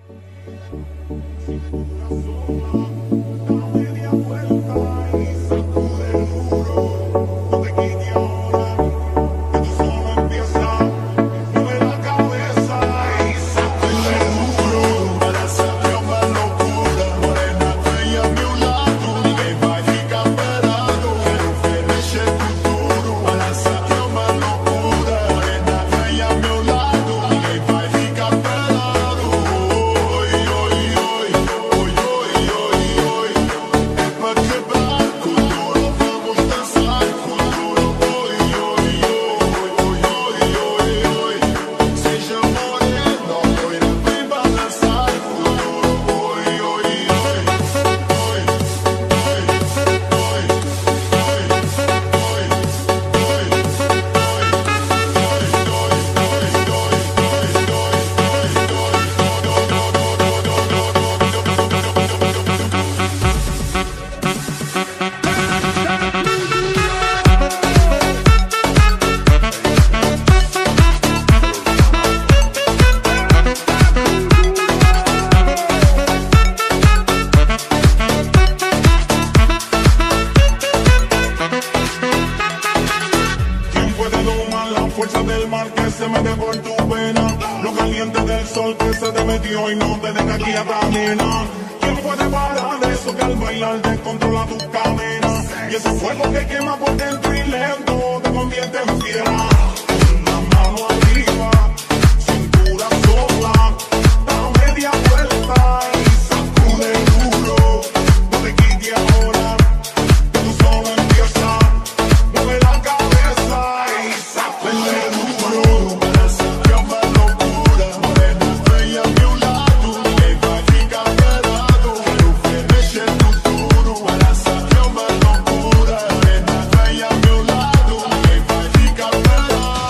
fuerza del mar que se mete por tu vena, lo caliente del sol que se te metió y no te deja quieta, nena. ¿Quién puede parar eso que al bailar descontrola tus cadenas? Y ese fuego que quema por dentro y lento te convierte en fiera. Una mano arriba, cintura sola, da media vuelta y sacude duro. No te quites ahora, que tú solo empieza. Mueve la cabeza y sacude duro. Que me locura, morena estrella a mi lado, que vai ficar pelado. Quero ver mexer no duro. Que me locura, morena estrella a mi lado, que vai ficar pelado.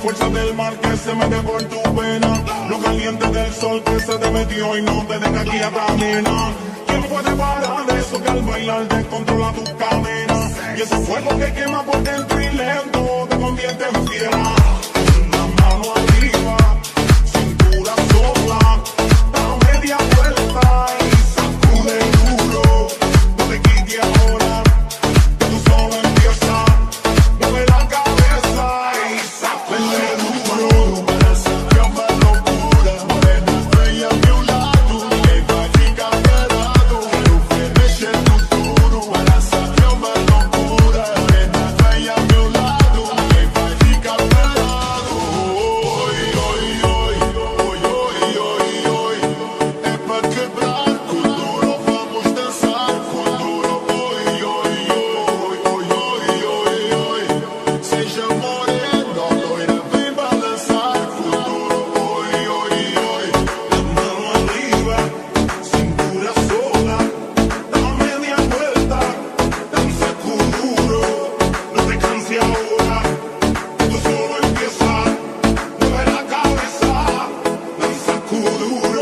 fuerza del mar que se mete por tu pena, lo caliente del sol que se te metió y no te deja aquí a caminar. ¿Quién puede parar eso que al bailar descontrola tus cadenas? Y ese fuego que quema por dentro y lento te convierte en fiera. Una mano arriba, cintura sola, da media vuelta y sacude duro. No te quites ahora, que tú solo empiezas. Mueve la cabeza y sacude duro. Para saber uma loucura, morena venha ao meu lado, ninguém vai ficar parado. Quero ver mexer no duro. Para saber uma loucura, morena venha ao meu lado, ninguém vai ficar parado. Oi, oi, oi, oi, oi, oi, oi. É pra quebrar com duro, vamos dançar com duro. Oi, oi, oi, oi, oi, oi, oi. Seja morena, loira, vem balançar com duro. Oi, oi, oi. La mano arriba, cintura sola, da media vuelta, danza duro. No te canses ahora, tú solo empiezas. Mueve la cabeza, danza duro.